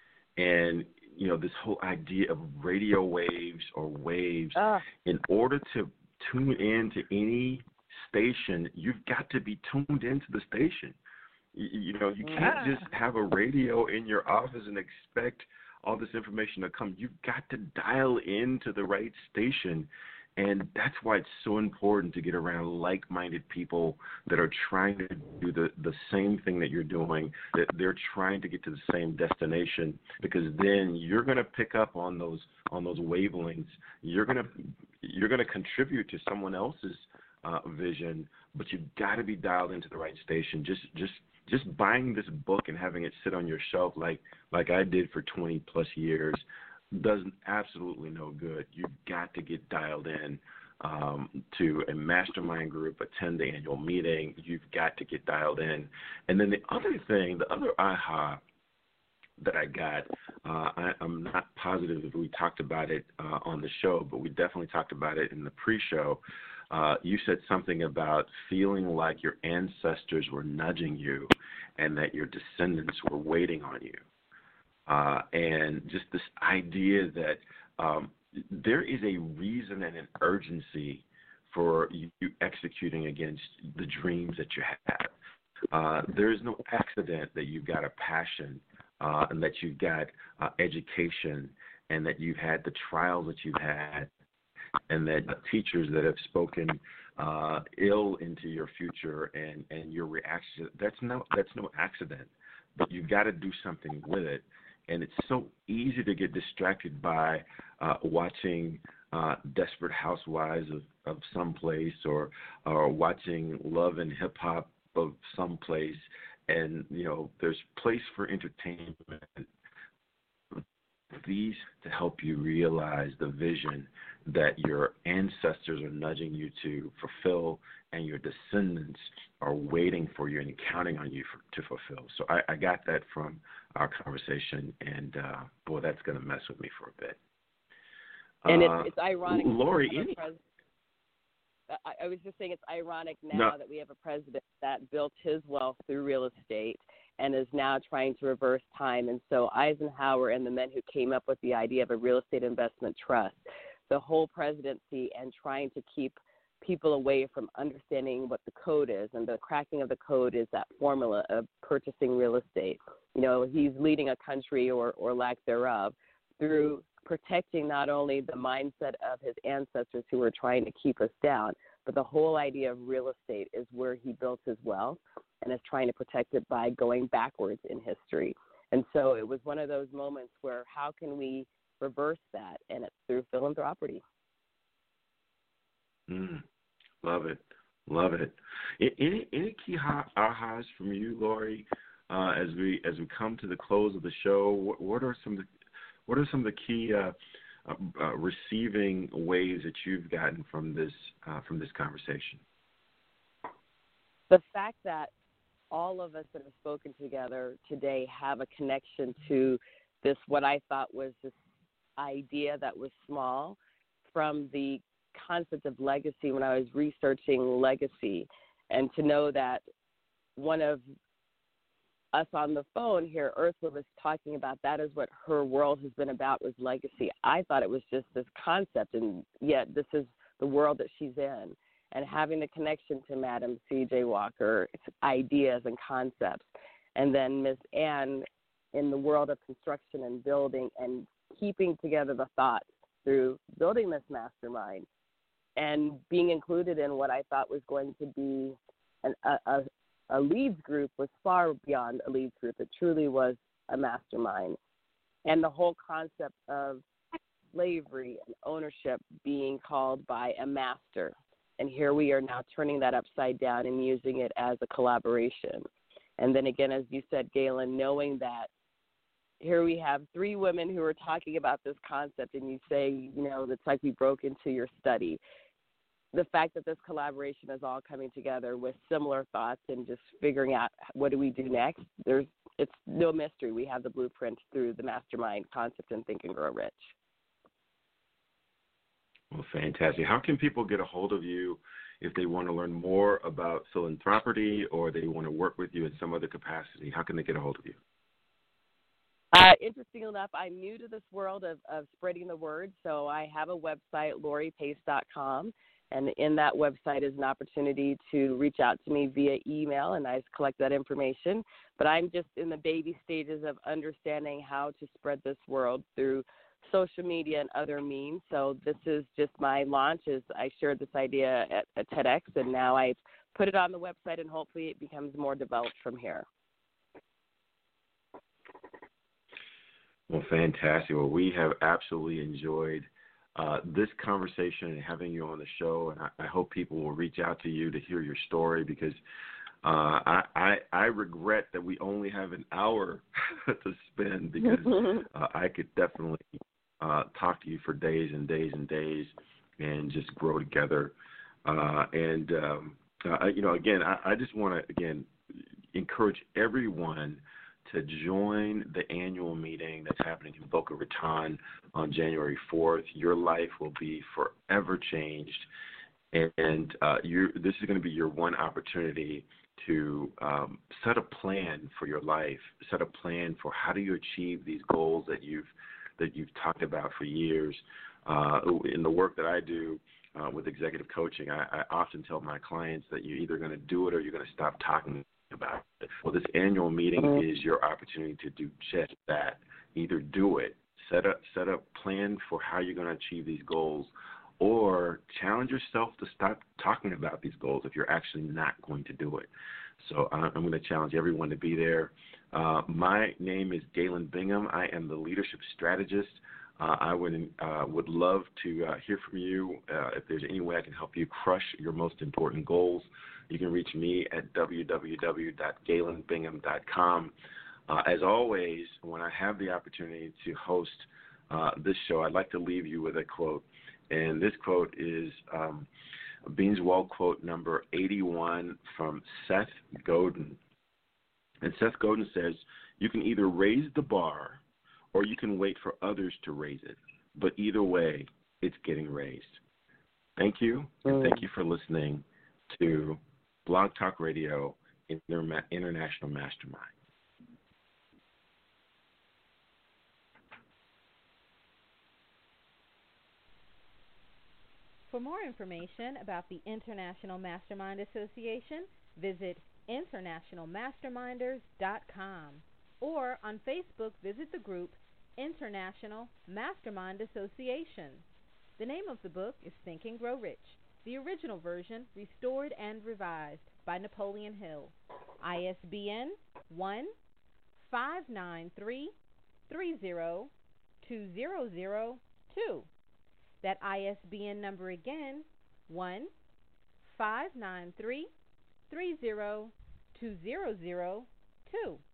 And, you know, this whole idea of radio waves or waves, uh. in order to tune in to any station, you've got to be tuned into the station. You, you know, you can't yeah. just have a radio in your office and expect all this information to come. You've got to dial into the right station. And that's why it's so important to get around like-minded people that are trying to do the, the same thing that you're doing, that they're trying to get to the same destination, because then you're going to pick up on those on those wavelengths. You're going to you're going to contribute to someone else's uh, vision, but you've got to be dialed into the right station. Just just just buying this book and having it sit on your shelf like like I did for twenty plus years does absolutely no good. You've got to get dialed in um, to a mastermind group, attend the annual meeting. You've got to get dialed in. And then the other thing, the other aha that I got, uh, I, I'm not positive if we talked about it uh, on the show, but we definitely talked about it in the pre-show. Uh, you said something about feeling like your ancestors were nudging you and that your descendants were waiting on you. Uh, and just this idea that um, there is a reason and an urgency for you, you executing against the dreams that you have. Uh, there is no accident that you've got a passion uh, and that you've got uh, education and that you've had the trials that you've had and that teachers that have spoken uh, ill into your future and, and your reaction. That's no, that's no accident, but you've got to do something with it. And it's so easy to get distracted by uh, watching uh, Desperate Housewives of, of some place or, or watching Love and Hip Hop of some place. And, you know, there's place for entertainment. These to help you realize the vision that your ancestors are nudging you to fulfill and your descendants are waiting for you and counting on you for, to fulfill. So I, I got that from our conversation, and, uh, boy, that's going to mess with me for a bit. And uh, it's, it's ironic. Lori, any... pres- I, I was just saying it's ironic now no. that we have a president that built his wealth through real estate and is now trying to reverse time. And so Eisenhower and the men who came up with the idea of a real estate investment trust, the whole presidency and trying to keep people away from understanding what the code is, and the cracking of the code is that formula of purchasing real estate. You know, he's leading a country or, or lack thereof through protecting not only the mindset of his ancestors who were trying to keep us down, but the whole idea of real estate is where he built his wealth and is trying to protect it by going backwards in history. And so it was one of those moments where how can we reverse that? And it's through philanthropy. Mm, love it. Love it. Any any key ahas from you, Lori, uh, as we as we come to the close of the show? What, what are some of the what are some of the key uh, uh, uh, receiving ways that you've gotten from this uh, from this conversation? The fact that all of us that have spoken together today have a connection to this, what I thought was this idea that was small, from the concept of legacy when I was researching legacy, and to know that one of us on the phone here, Ursula, was talking about that is what her world has been about, was legacy. I thought it was just this concept, and yet this is the world that she's in. And having the connection to Madam C J Walker, ideas and concepts, and then Miz Ann in the world of construction and building and keeping together the thoughts through building this mastermind and being included in what I thought was going to be an, a, a, a leads group was far beyond a leads group. It truly was a mastermind. And the whole concept of slavery and ownership being called by a master. And here we are now turning that upside down and using it as a collaboration. And then again, as you said, Galen, knowing that here we have three women who are talking about this concept, and you say, you know, it's like we broke into your study. The fact that this collaboration is all coming together with similar thoughts and just figuring out what do we do next, there's it's no mystery. We have the blueprint through the mastermind concept in Think and Grow Rich. Well, fantastic. How can people get a hold of you if they want to learn more about philanthropy or they want to work with you in some other capacity? How can they get a hold of you? Uh, interesting enough, I'm new to this world of, of spreading the word, so I have a website, lori pace dot com, and in that website is an opportunity to reach out to me via email, and I collect that information. But I'm just in the baby stages of understanding how to spread this world through social media and other means. So this is just my launch. As I shared this idea at, at TEDx, and now I've put it on the website, and hopefully it becomes more developed from here. Well, fantastic. Well, we have absolutely enjoyed uh, this conversation and having you on the show, and I, I hope people will reach out to you to hear your story, because uh, I, I, I regret that we only have an hour to spend, because uh, I could definitely uh, talk to you for days and days and days and just grow together. Uh, and, um, uh, you know, again, I, I just want to, again, encourage everyone to join the annual meeting that's happening in Boca Raton on January fourth. Your life will be forever changed, and uh, you're, this is going to be your one opportunity to um, set a plan for your life, set a plan for how do you achieve these goals that you've that you've talked about for years. Uh, in the work that I do uh, with executive coaching, I, I often tell my clients that you're either going to do it or you're going to stop talking about it. Well, this annual meeting mm-hmm. is your opportunity to do just that. Either do it, set up, set up, plan for how you're going to achieve these goals, or challenge yourself to stop talking about these goals if you're actually not going to do it. So I'm going to challenge everyone to be there. Uh, my name is Galen Bingham. I am the leadership strategist. Uh, I would uh, would love to uh, hear from you. Uh, if there's any way I can help you crush your most important goals, you can reach me at w w w dot galen bingham dot com. Uh, as always, when I have the opportunity to host uh, this show, I'd like to leave you with a quote. And this quote is um, Beans Wall quote number eighty-one from Seth Godin. And Seth Godin says, "You can either raise the bar or you can wait for others to raise it. But either way, it's getting raised." Thank you, and thank you for listening to Blog Talk Radio Inter- International Mastermind. For more information about the International Mastermind Association, visit international masterminders dot com, or on Facebook, visit the group International Mastermind Association. The name of the book is Think and Grow Rich. the original version restored and revised by Napoleon Hill. I S B N one five nine three three zero two zero zero two. That I S B N number again, one five nine three three zero two zero zero two.